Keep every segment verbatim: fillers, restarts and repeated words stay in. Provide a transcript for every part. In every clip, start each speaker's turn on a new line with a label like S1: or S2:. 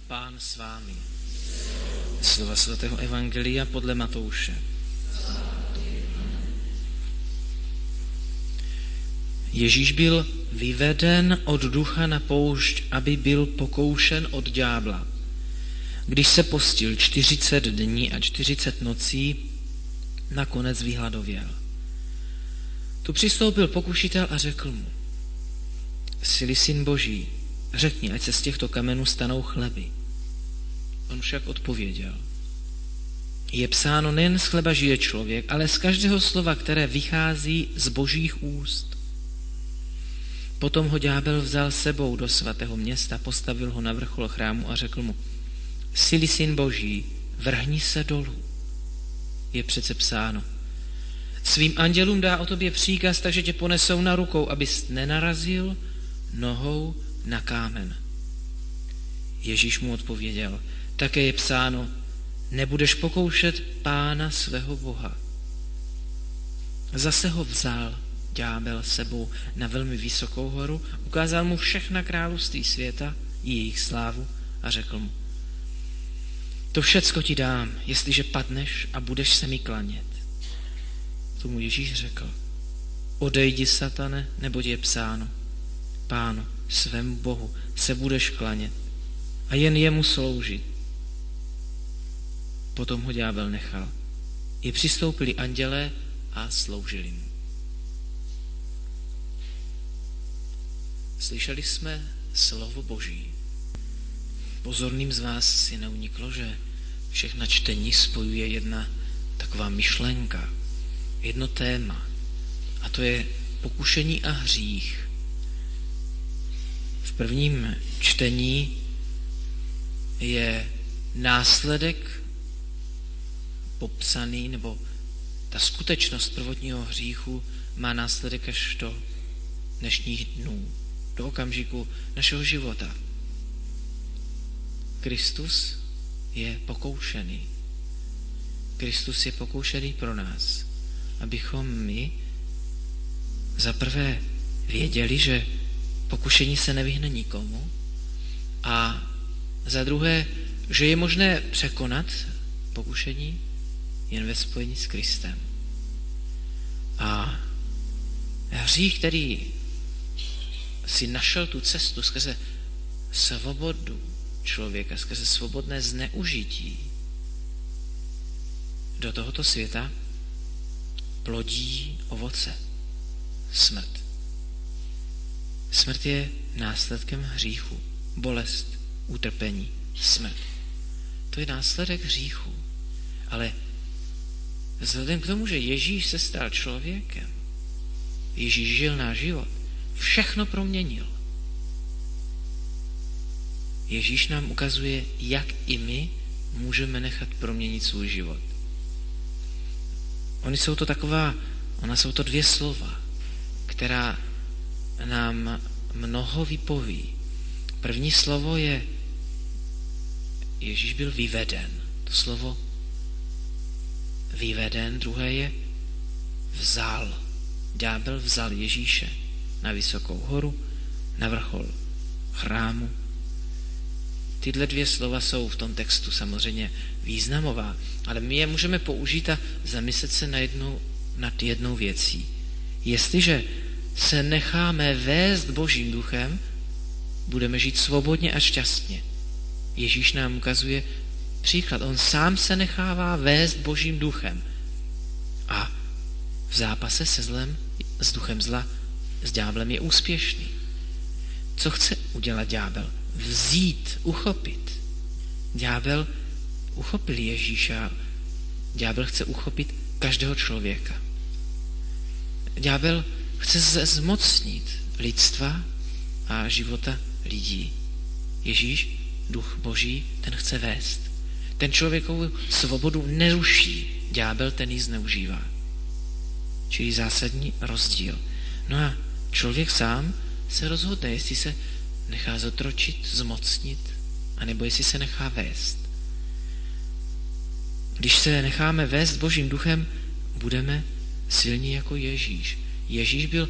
S1: Pán s vámi. Slova svatého evangelia podle Matouše. Ježíš byl vyveden od ducha na poušť, aby byl pokoušen od ďábla. Když se postil čtyřicet dní a čtyřicet nocí, nakonec vyhladověl. Tu přistoupil pokušitel a řekl mu: Jsi-li syn Boží, řekni, ať se z těchto kamenů stanou chleby. On však odpověděl: Je psáno, nejen z chleba žije člověk, ale z každého slova, které vychází z Božích úst. Potom ho ďábel vzal sebou do svatého města, postavil ho na vrchol chrámu a řekl mu: Jsi-li syn Boží, vrhni se dolů. Je přece psáno: Svým andělům dá o tobě příkaz, takže tě ponesou na rukou, abys nenarazil nohou na kámen. Ježíš mu odpověděl: Také je psáno, nebudeš pokoušet Pána svého Boha. Zase ho vzal ďábel sebou na velmi vysokou horu, ukázal mu všechna království světa i jejich slávu a řekl mu: To všecko ti dám, jestliže padneš a budeš se mi klanět. Tomu Ježíš řekl: Odejdi, satane, neboť je psáno, Pánu, svému Bohu, se budeš klanět a jen jemu sloužit. Potom ho ďábel nechal. I přistoupili andělé a sloužili mu. Slyšeli jsme slovo Boží. Pozorným z vás si neuniklo, že všechna čtení spojuje jedna taková myšlenka, jedno téma, a to je pokušení a hřích. V prvním čtení je následek popsaný, nebo ta skutečnost prvotního hříchu má následek až do dnešních dnů, do okamžiku našeho života. Kristus je pokoušený. Kristus je pokoušený pro nás, abychom my za prvé věděli, že pokušení se nevyhne nikomu, a za druhé, že je možné překonat pokušení jen ve spojení s Kristem. A hřích, který si našel tu cestu skrze svobodu člověka, skrze svobodné zneužití do tohoto světa, plodí ovoce. Smrt. Smrt je následkem hříchu. Bolest, utrpení, smrt. To je následek hříchu. Ale vzhledem k tomu, že Ježíš se stal člověkem, Ježíš žil náš život, všechno proměnil. Ježíš nám ukazuje, jak i my můžeme nechat proměnit svůj život. Oni jsou to taková, ona jsou to dvě slova, která nám mnoho vypoví. První slovo je, Ježíš byl vyveden. To slovo vyveden, druhé je vzal. Ďábel vzal Ježíše na vysokou horu, na vrchol chrámu. Tyhle dvě slova jsou v tom textu samozřejmě významová, ale my je můžeme použít a zamyslet se na jednou, nad jednou věcí. Jestliže se necháme vést Božím duchem, budeme žít svobodně a šťastně. Ježíš nám ukazuje příklad. On sám se nechává vést Božím duchem. A v zápase se zlem, s duchem zla, s ďáblem je úspěšný. Co chce udělat ďábel? Vzít, uchopit. Ďábel uchopil Ježíša. Ďábel chce uchopit každého člověka. Ďábel chce zmocnit lidstva a života lidí. Ježíš, duch Boží, ten chce vést. Ten člověkovou svobodu neruší, ďábel ten ji zneužívá. Čili zásadní rozdíl. No a člověk sám se rozhodne, jestli se nechá zotročit, zmocnit, anebo jestli se nechá vést. Když se necháme vést Božím duchem, budeme silní jako Ježíš. Ježíš byl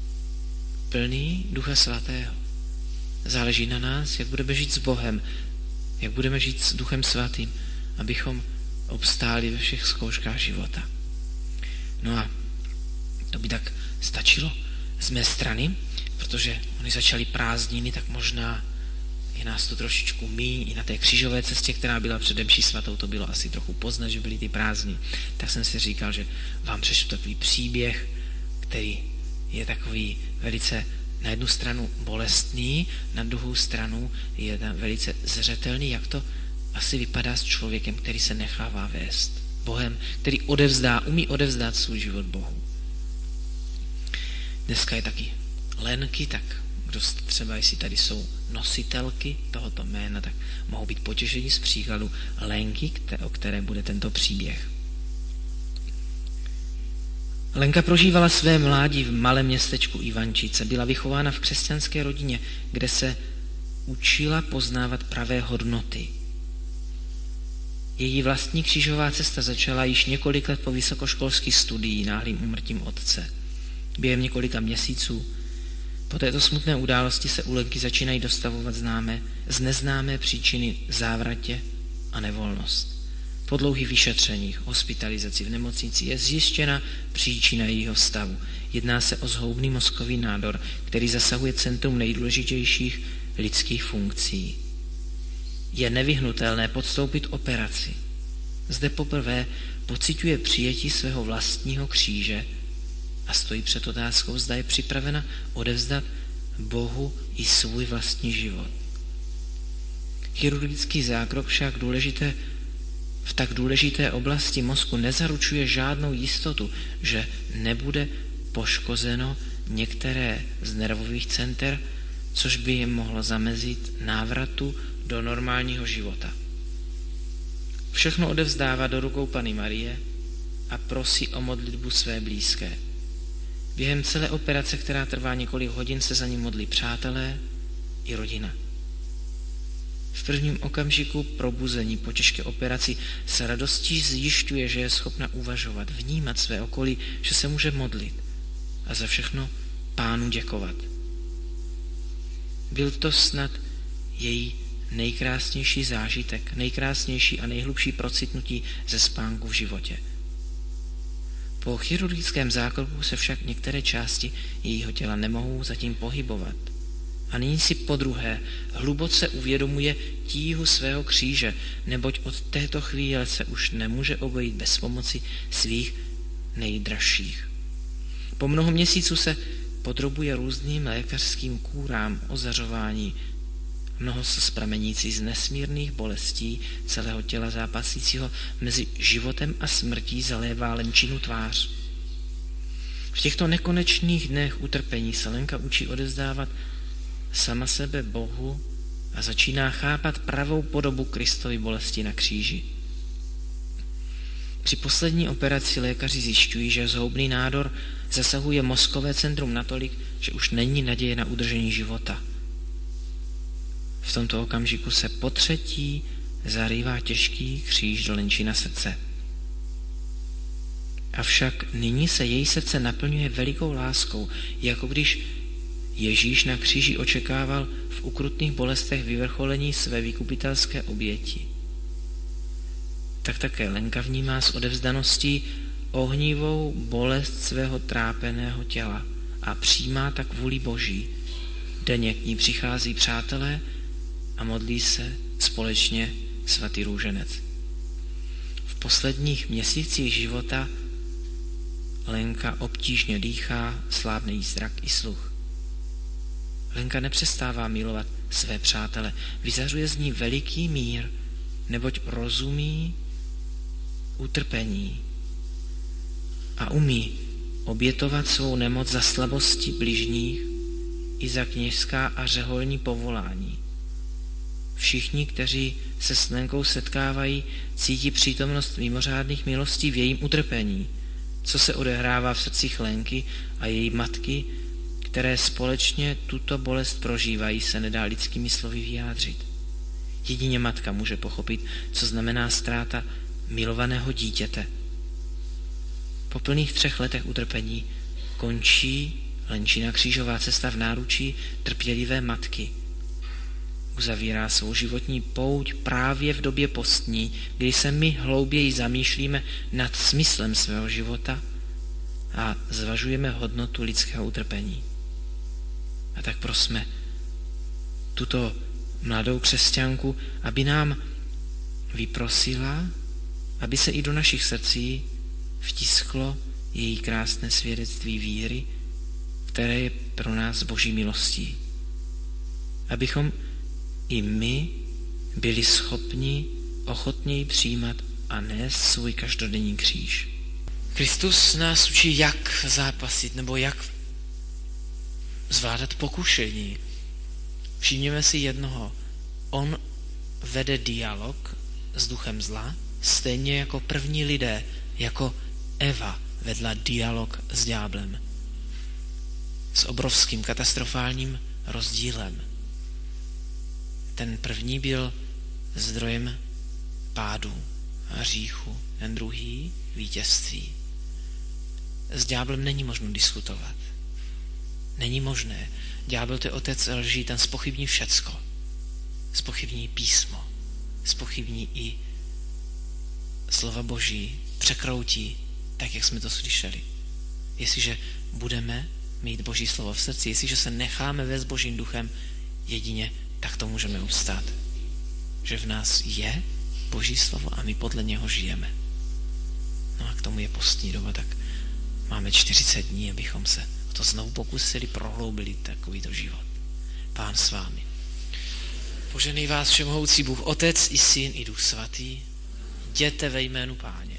S1: plný Ducha Svatého. Záleží na nás, jak budeme žít s Bohem. jak budeme žít s Duchem Svatým, abychom obstáli ve všech zkouškách života. No a to by tak stačilo z mé strany, protože oni začali prázdniny, tak možná je nás to trošičku míň i na té křížové cestě, která byla před mší svatou, to bylo asi trochu poznat, že byly ty prázdniny. Tak jsem si říkal, že vám přečtu takový příběh, který je takový velice na jednu stranu bolestný, na druhou stranu je velice zřetelný, jak to asi vypadá s člověkem, který se nechává vést Bohem, který odevzdá, umí odevzdát svůj život Bohu. Dneska je taky Lenky, tak kdo třeba, jestli tady jsou nositelky tohoto jména, tak mohou být potěšení z příkladu Lenky, o které bude tento příběh. Lenka prožívala své mládí v malém městečku Ivančice. Byla vychována v křesťanské rodině, kde se učila poznávat pravé hodnoty. Její vlastní křížová cesta začala již několik let po vysokoškolských studiích náhlým úmrtím otce. Během několika měsíců po této smutné události se u Lenky začínají dostavovat známé, z neznámé příčiny závratě a nevolnost. Po dlouhých vyšetřeních, hospitalizaci v nemocnici je zjištěna příčina jejího stavu. Jedná se o zhoubný mozkový nádor, který zasahuje centrum nejdůležitějších lidských funkcí. Je nevyhnutelné podstoupit operaci. Zde poprvé pociťuje přijetí svého vlastního kříže a stojí před otázkou, zda je připravena odevzdat Bohu i svůj vlastní život. Chirurgický zákrok však důležité v tak důležité oblasti mozku nezaručuje žádnou jistotu, že nebude poškozeno některé z nervových center, což by jim mohlo zamezit návratu do normálního života. Všechno odevzdává do rukou Panny Marie a prosí o modlitbu své blízké. Během celé operace, která trvá několik hodin, se za ní modlí přátelé i rodina. V prvním okamžiku probuzení po těžké operaci se radostí zjišťuje, že je schopna uvažovat, vnímat své okolí, že se může modlit a za všechno Pánu děkovat. Byl to snad její nejkrásnější zážitek, nejkrásnější a nejhlubší procitnutí ze spánku v životě. Po chirurgickém zákroku se však některé části jejího těla nemohou zatím pohybovat. A nyní si podruhé hluboce uvědomuje tíhu svého kříže, neboť od této chvíle se už nemůže obejít bez pomoci svých nejdražších. Po mnoho měsíců se podrobuje různým lékařským kůrám, ozařování, mnoho se spramenící z nesmírných bolestí celého těla zápasícího mezi životem a smrtí zalévá Lenčinu tvář. V těchto nekonečných dnech utrpení se Lenka učí odevzdávat sama sebe Bohu a začíná chápat pravou podobu Kristovy bolesti na kříži. Při poslední operaci lékaři zjišťují, že zhoubný nádor zasahuje mozkové centrum natolik, že už není naděje na udržení života. V tomto okamžiku se potřetí zarývá těžký kříž do Lenčina srdce. Avšak nyní se její srdce naplňuje velikou láskou, jako když Ježíš na kříži očekával v ukrutných bolestech vyvrcholení své vykupitelské oběti. Tak také Lenka vnímá s odevzdaností ohnivou bolest svého trápeného těla a přijímá tak vůli Boží. Denně k ní přichází přátelé a modlí se společně svatý růženec. V posledních měsících života Lenka obtížně dýchá, slábne jí zrak i sluch. Lenka nepřestává milovat své přátele, vyzařuje z ní veliký mír, neboť rozumí utrpení a umí obětovat svou nemoc za slabosti bližních i za kněžská a řeholní povolání. Všichni, kteří se s Lenkou setkávají, cítí přítomnost mimořádných milostí v jejím utrpení, co se odehrává v srdcích Lenky a její matky, které společně tuto bolest prožívají, se nedá lidskými slovy vyjádřit. Jedině matka může pochopit, co znamená ztráta milovaného dítěte. Po plných třech letech utrpení končí Lenčina křížová cesta v náručí trpělivé matky. uzavírá svou životní pouť právě v době postní, kdy se my hlouběji zamýšlíme nad smyslem svého života a zvažujeme hodnotu lidského utrpení. A tak prosme tuto mladou křesťanku, aby nám vyprosila, aby se i do našich srdcí vtisklo její krásné svědectví víry, které je pro nás Boží milostí. Abychom i my byli schopni ochotněji přijímat a nést svůj každodenní kříž. Kristus nás učí, jak zápasit nebo jak zvládat pokušení. Všimněme si jednoho. On vede dialog s duchem zla, stejně jako první lidé, jako Eva vedla dialog s ďáblem. S obrovským katastrofálním rozdílem. Ten první byl zdrojem pádu a hříchu, ten druhý vítězství. S ďáblem není možno diskutovat. Není možné. Ďábel, to je otec lží, ten zpochybní všecko. Zpochybní písmo. Zpochybní i slova Boží. Překroutí, tak jak jsme to slyšeli. Jestliže budeme mít Boží slovo v srdci, jestliže se necháme vést Božím duchem, jedině tak to můžeme ustát. Že v nás je Boží slovo a my podle něho žijeme. No a k tomu je postní doba, tak máme čtyřicet dní, abychom se to znovu pokusili, prohloubili takovýto život. Pán s vámi. Poženej vás všemohoucí Bůh, Otec i Syn i Duch Svatý, jděte ve jménu Páně.